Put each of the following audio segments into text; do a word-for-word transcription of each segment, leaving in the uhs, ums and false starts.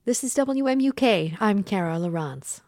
This is W M U K. I'm Kara Lawrence.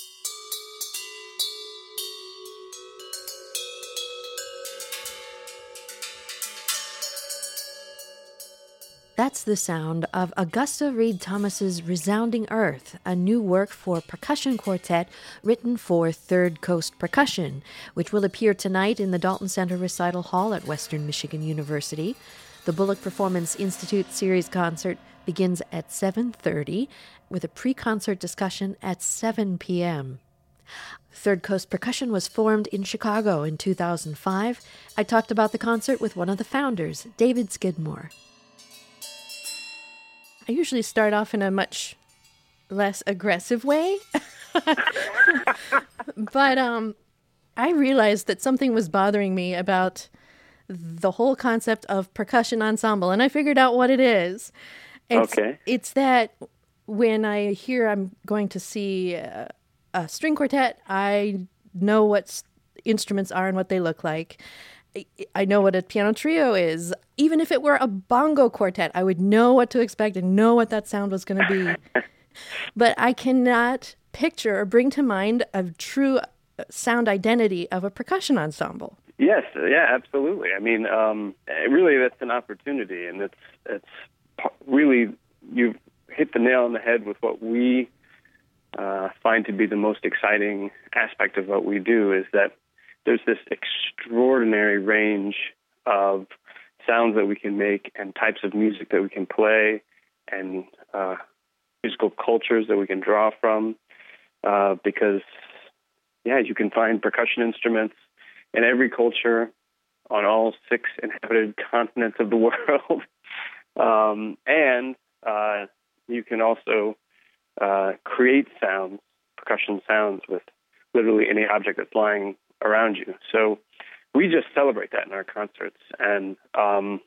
That's the sound of Augusta Reed Thomas's Resounding Earth, a new work for percussion quartet written for Third Coast Percussion, which will appear tonight in the Dalton Center Recital Hall at Western Michigan University. The Bullock Performance Institute series concert begins at seven thirty, with a pre-concert discussion at seven p.m. Third Coast Percussion was formed in Chicago in two thousand five. I talked about the concert with one of the founders, David Skidmore. I usually start off in a much less aggressive way. But um, I realized that something was bothering me about the whole concept of percussion ensemble, and I figured out what it is. It's, okay. It's that when I hear I'm going to see a, a string quartet, I know what s- instruments are and what they look like. I know what a piano trio is. Even if it were a bongo quartet, I would know what to expect and know what that sound was going to be. But I cannot picture or bring to mind a true sound identity of a percussion ensemble. Yes, yeah, absolutely. I mean, um, really, that's an opportunity, and it's it's really, you've hit the nail on the head with what we uh, find to be the most exciting aspect of what we do, is that there's this extraordinary range of sounds that we can make and types of music that we can play and uh, musical cultures that we can draw from uh, because, yeah, you can find percussion instruments in every culture on all six inhabited continents of the world. um, and uh, you can also uh, create sounds, percussion sounds, with literally any object that's lying around you. So we just celebrate that in our concerts. And, um,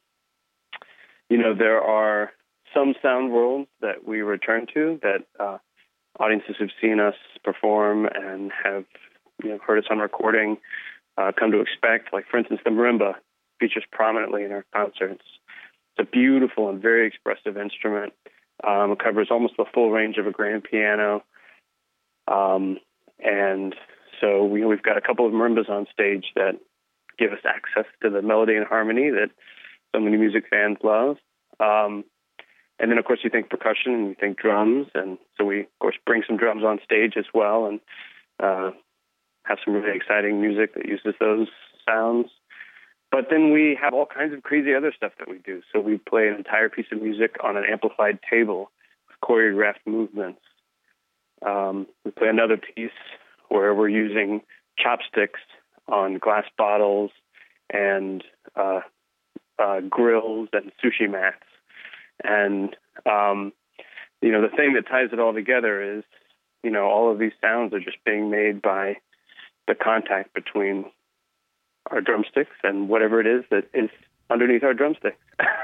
you know, there are some sound worlds that we return to that uh, audiences who've seen us perform and have, you know, heard us on recording uh, come to expect. Like, for instance, the marimba features prominently in our concerts. It's a beautiful and very expressive instrument. Um, it covers almost the full range of a grand piano. Um, and So we, we've got a couple of marimbas on stage that give us access to the melody and harmony that so many music fans love. Um, and then, of course, you think percussion and you think drums. And so we, of course, bring some drums on stage as well and uh, have some really exciting music that uses those sounds. But then we have all kinds of crazy other stuff that we do. So we play an entire piece of music on an amplified table with choreographed movements. Um, we play another piece where we're using chopsticks on glass bottles and uh, uh, grills and sushi mats. And, um, you know, the thing that ties it all together is, you know, all of these sounds are just being made by the contact between our drumsticks and whatever it is that is underneath our drumsticks.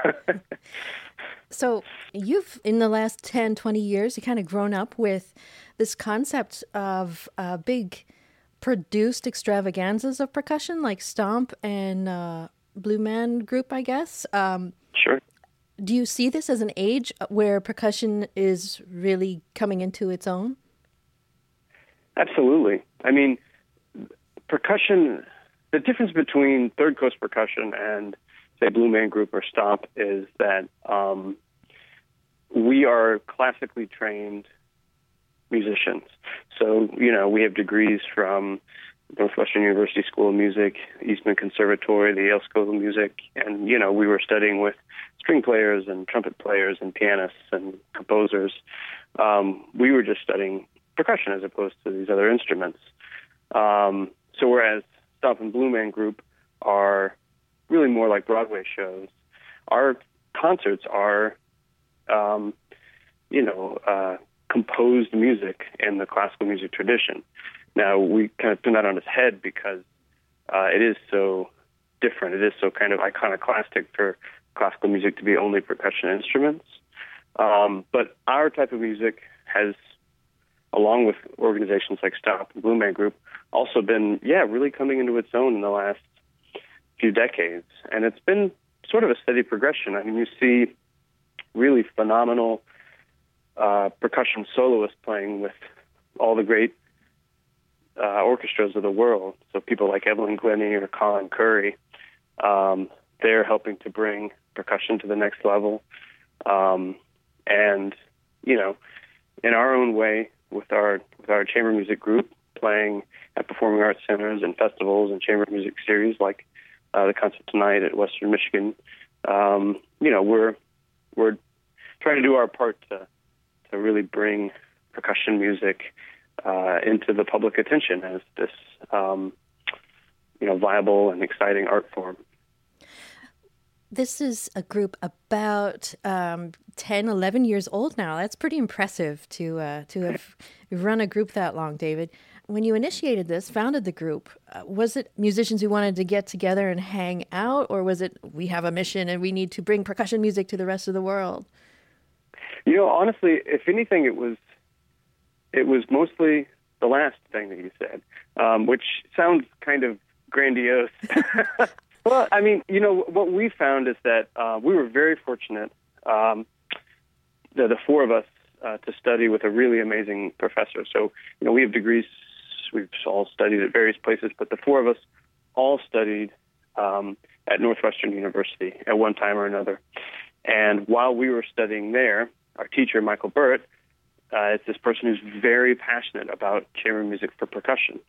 So you've, in the last ten, twenty years, you kind of grown up with this concept of uh, big produced extravaganzas of percussion, like Stomp and uh, Blue Man Group, I guess. Um, sure. Do you see this as an age where percussion is really coming into its own? Absolutely. I mean, percussion, the difference between Third Coast Percussion and, say, Blue Man Group or Stomp is that um, we are classically trained musicians. So, you know, we have degrees from Northwestern University School of Music, Eastman Conservatory, the Yale School of Music, and, you know, we were studying with string players and trumpet players and pianists and composers. Um, we were just studying percussion as opposed to these other instruments. Um, so whereas Stomp and Blue Man Group are really more like Broadway shows, our concerts are, um, you know, uh, composed music in the classical music tradition. Now, we kind of turn that on its head because uh, it is so different. It is so kind of iconoclastic for classical music to be only percussion instruments. Um, but our type of music has, along with organizations like Stomp and Blue Man Group, also been, yeah, really coming into its own in the last few decades. And it's been sort of a steady progression. I mean, you see really phenomenal uh, percussion soloists playing with all the great uh, orchestras of the world. So people like Evelyn Glennie or Colin Curry, um, they're helping to bring percussion to the next level. Um, and, you know, in our own way, with our with our chamber music group, playing at performing arts centers and festivals and chamber music series like uh, the Concert Tonight at Western Michigan, um, you know, we're we're trying to do our part to to really bring percussion music uh, into the public attention as this, um, you know, viable and exciting art form. This is a group about um, ten, eleven years old now. That's pretty impressive to uh, to have run a group that long, David. When you initiated this, founded the group, uh, was it musicians who wanted to get together and hang out, or was it we have a mission and we need to bring percussion music to the rest of the world? You know, honestly, if anything, it was it was mostly the last thing that you said, um, which sounds kind of grandiose. Well, I mean, you know, what we found is that uh, we were very fortunate, um, the, the four of us, uh, to study with a really amazing professor. So, you know, we have degrees, we've all studied at various places, but the four of us all studied um, at Northwestern University at one time or another. And while we were studying there, our teacher, Michael Burt, uh, is this person who's very passionate about chamber music for percussion.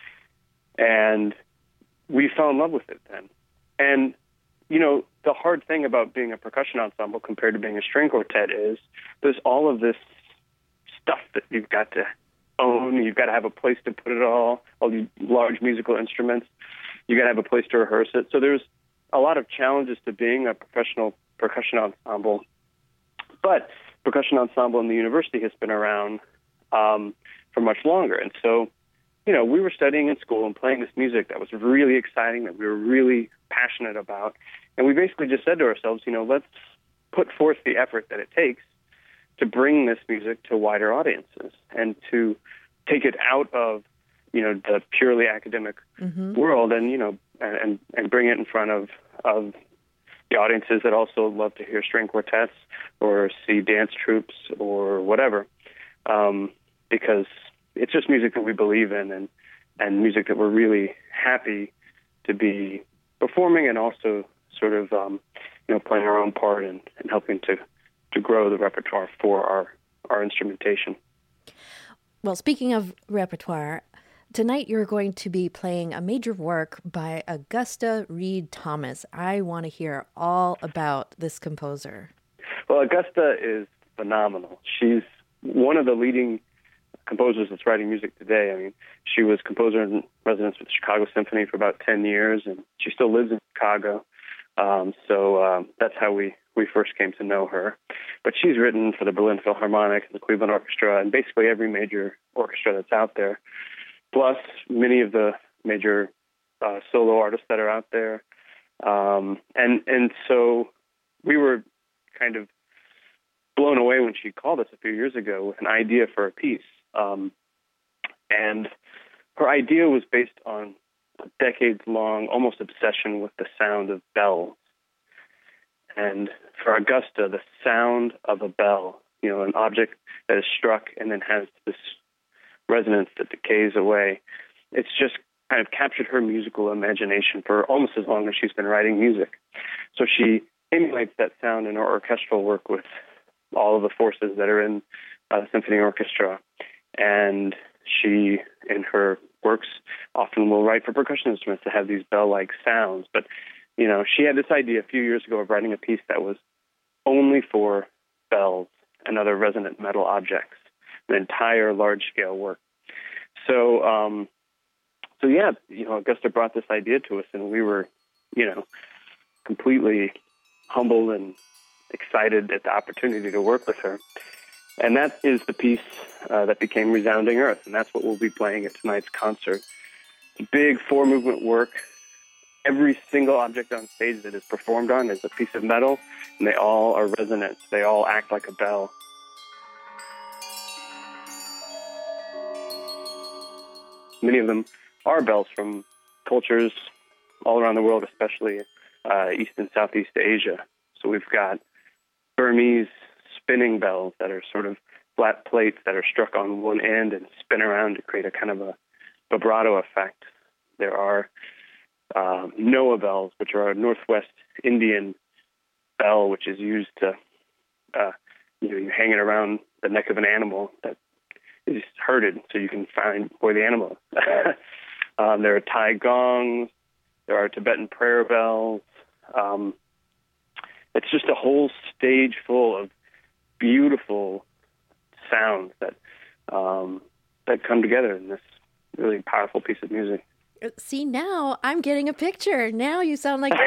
And we fell in love with it then. And, you know, the hard thing about being a percussion ensemble compared to being a string quartet is there's all of this stuff that you've got to own. You've got to have a place to put it all, all these large musical instruments. You've got to have a place to rehearse it. So there's a lot of challenges to being a professional percussion ensemble. But percussion ensemble in the university has been around um, for much longer. And so, you know, we were studying in school and playing this music that was really exciting, that we were really passionate about. And we basically just said to ourselves, you know, let's put forth the effort that it takes to bring this music to wider audiences and to take it out of, you know, the purely academic mm-hmm. world and, you know, and, and bring it in front of, of the audiences that also love to hear string quartets or see dance troupes or whatever. Um, because it's just music that we believe in and, and music that we're really happy to be performing and also sort of, um, you know, playing our own part and, and helping to, to grow the repertoire for our, our instrumentation. Well, speaking of repertoire, tonight you're going to be playing a major work by Augusta Read Thomas. I want to hear all about this composer. Well, Augusta is phenomenal. She's one of the leading composers that's writing music today. I mean, she was composer in residence with the Chicago Symphony for about ten years, and she still lives in Chicago. Um, so um, that's how we, we first came to know her. But she's written for the Berlin Philharmonic and the Cleveland Orchestra and basically every major orchestra that's out there, plus many of the major uh, solo artists that are out there. Um, and, and so we were kind of blown away when she called us a few years ago with an idea for a piece. Um, and her idea was based on a decades-long, almost obsession with the sound of bells. And for Augusta, the sound of a bell, you know, an object that is struck and then has this resonance that decays away, it's just kind of captured her musical imagination for almost as long as she's been writing music. So she emulates that sound in her orchestral work with all of the forces that are in uh, the symphony orchestra. And she, in her works, often will write for percussion instruments that have these bell-like sounds. But, you know, she had this idea a few years ago of writing a piece that was only for bells and other resonant metal objects, an entire large-scale work. So, um, so yeah, you know, Augusta brought this idea to us, and we were, you know, completely humbled and excited at the opportunity to work with her. And that is the piece uh, that became Resounding Earth, and that's what we'll be playing at tonight's concert. It's a big four-movement work. Every single object on stage that is performed on is a piece of metal, and they all are resonant. They all act like a bell. Many of them are bells from cultures all around the world, especially uh, East and Southeast Asia. So we've got Burmese spinning bells that are sort of flat plates that are struck on one end and spin around to create a kind of a vibrato effect. There are uh, Noah bells, which are a Northwest Indian bell, which is used to, uh, you know, you hang it around the neck of an animal that is herded so you can find where the animal is. um, there are Thai gongs. There are Tibetan prayer bells. Um, it's just a whole stage full of beautiful sounds that um, that come together in this really powerful piece of music. See, now I'm getting a picture. Now you sound like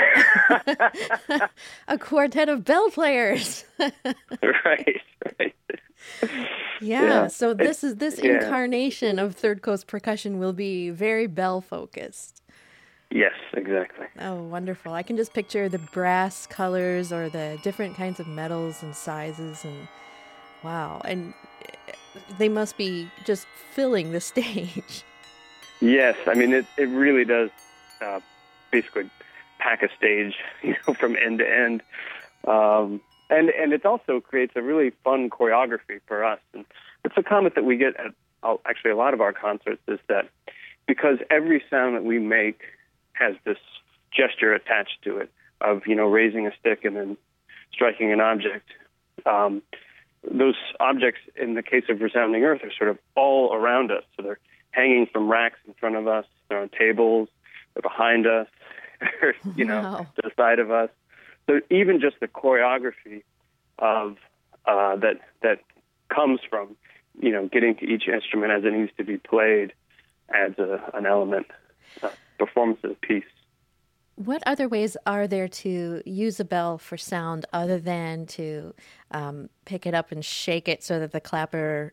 a quartet of bell players. Right, right. Yeah, yeah. So this is this yeah. incarnation of Third Coast Percussion will be very bell focused. Yes, exactly. Oh, wonderful. I can just picture the brass colors or the different kinds of metals and sizes, and wow. And they must be just filling the stage. Yes, I mean, it, it really does uh, basically pack a stage, you know, from end to end. Um, and, and it also creates a really fun choreography for us. And it's a comment that we get at uh, actually a lot of our concerts is that because every sound that we make has this gesture attached to it of, you know, raising a stick and then striking an object. Um, those objects, in the case of Resounding Earth, are sort of all around us. So they're hanging from racks in front of us, they're on tables, they're behind us, they're, you know, wow. to the side of us. So even just the choreography of uh, that that comes from, you know, getting to each instrument as it needs to be played adds a, an element, a performance of the piece. What other ways are there to use a bell for sound other than to um, pick it up and shake it so that the clapper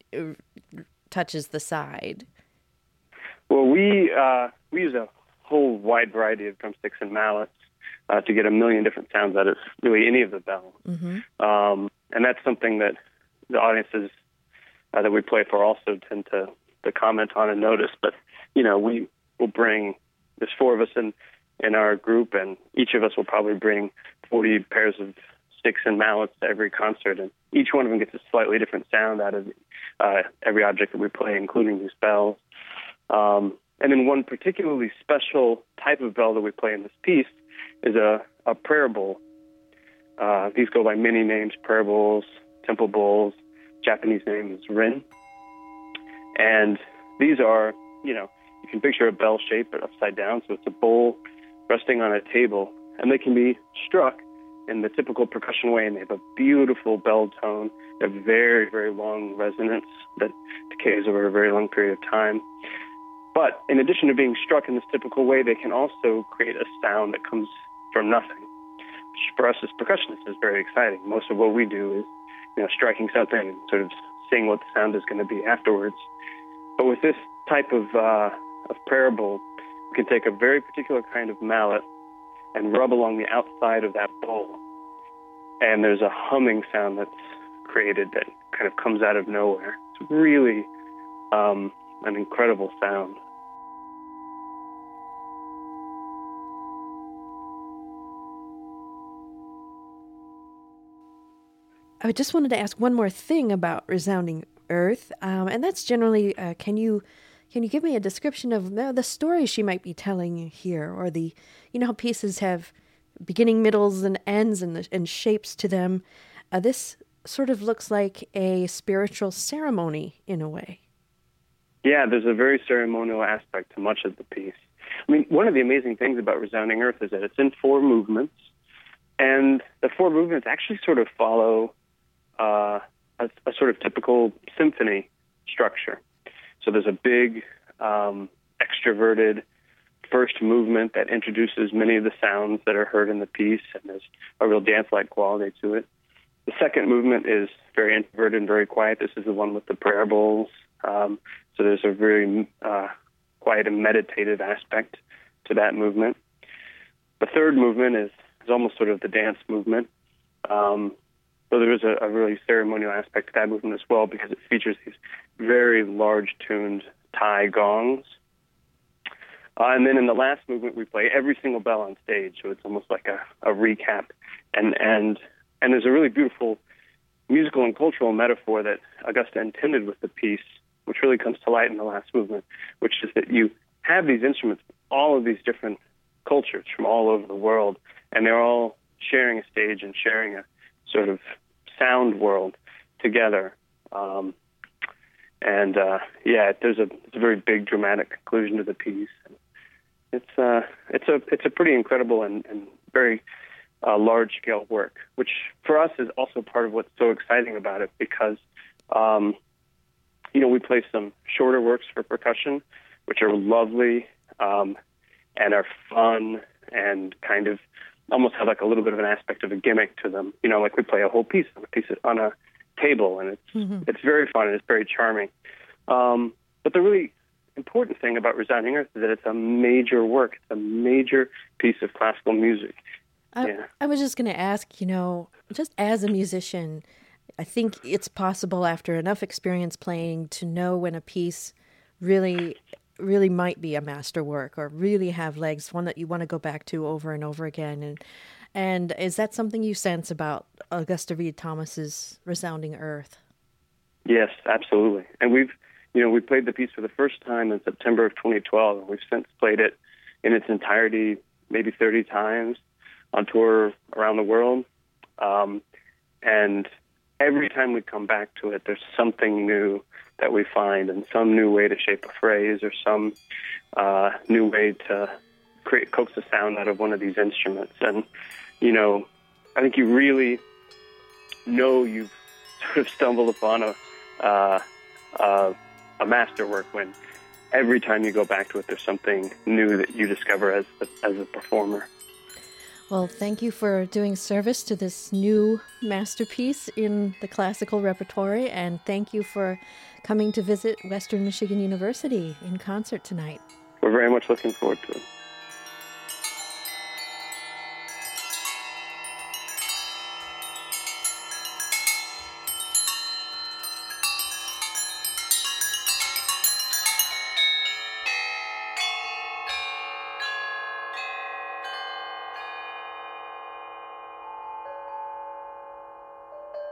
touches the side? Well, we uh, we use a whole wide variety of drumsticks and mallets uh, to get a million different sounds out of really any of the bells. Mm-hmm. Um, and that's something that the audiences uh, that we play for also tend to, to comment on and notice. But, you know, we will bring, there's four of us in, in our group, and each of us will probably bring forty pairs of sticks and mallets to every concert, and each one of them gets a slightly different sound out of uh, every object that we play, including these bells. Um, and then one particularly special type of bell that we play in this piece is a, a prayer bowl. Uh, these go by many names: prayer bowls, temple bowls. Japanese name is rin. And these are, you know, you can picture a bell shape but upside down, so it's a bowl resting on a table, and they can be struck in the typical percussion way, and they have a beautiful bell tone, a very, very long resonance that decays over a very long period of time. But in addition to being struck in this typical way, they can also create a sound that comes from nothing, which for us as percussionists is very exciting. Most of what we do is, you know, striking something and sort of seeing what the sound is going to be afterwards. But with this type of, uh, of prayer bowl, we can take a very particular kind of mallet and rub along the outside of that bowl. And there's a humming sound that's created that kind of comes out of nowhere. It's really um, an incredible sound. I just wanted to ask one more thing about Resounding Earth, um, and that's generally, uh, can you can you give me a description of uh, the story she might be telling here, or the, you know, how pieces have beginning, middles, and ends, and, the, and shapes to them. Uh, this sort of looks like a spiritual ceremony in a way. Yeah, there's a very ceremonial aspect to much of the piece. I mean, one of the amazing things about Resounding Earth is that it's in four movements, and the four movements actually sort of follow uh, a, a sort of typical symphony structure. So there's a big, um, extroverted first movement that introduces many of the sounds that are heard in the piece, and there's a real dance-like quality to it. The second movement is very introverted and very quiet. This is the one with the prayer bowls. Um, so there's a very uh, quiet and meditative aspect to that movement. The third movement is, is almost sort of the dance movement. Um, so there is a, a really ceremonial aspect to that movement as well, because it features these very large-tuned Thai gongs. Uh, and then in the last movement, we play every single bell on stage, so it's almost like a, a recap. And and and there's a really beautiful musical and cultural metaphor that Augusta intended with the piece, which really comes to light in the last movement, which is that you have these instruments, all of these different cultures from all over the world, and they're all sharing a stage and sharing a sort of sound world together. Um, and uh, yeah, there's a, it's a very big dramatic conclusion to the piece. It's uh, it's a it's a pretty incredible and, and very uh, large scale work, which for us is also part of what's so exciting about it, because um, you know we play some shorter works for percussion, which are lovely um, and are fun and kind of almost have like a little bit of an aspect of a gimmick to them. You know, like we play a whole piece on a piece of, on a table, and it's mm-hmm. it's very fun and it's very charming. Um, but the really important thing about Resounding Earth is that it's a major work. It's a major piece of classical music. I, yeah. I was just going to ask, you know, just as a musician, I think it's possible after enough experience playing to know when a piece really, really might be a masterwork or really have legs, one that you want to go back to over and over again. And and is that something you sense about Augusta Read Thomas's Resounding Earth? Yes, absolutely. And we've You know, we played the piece for the first time in September of twenty twelve, and we've since played it in its entirety maybe thirty times on tour around the world. Um, and every time we come back to it, there's something new that we find, and some new way to shape a phrase or some uh, new way to create coax a sound out of one of these instruments. And, you know, I think you really know you've sort of stumbled upon a... Uh, uh, a masterwork when every time you go back to it, there's something new that you discover as a, as a performer. Well, thank you for doing service to this new masterpiece in the classical repertory, and thank you for coming to visit Western Michigan University in concert tonight. We're very much looking forward to it.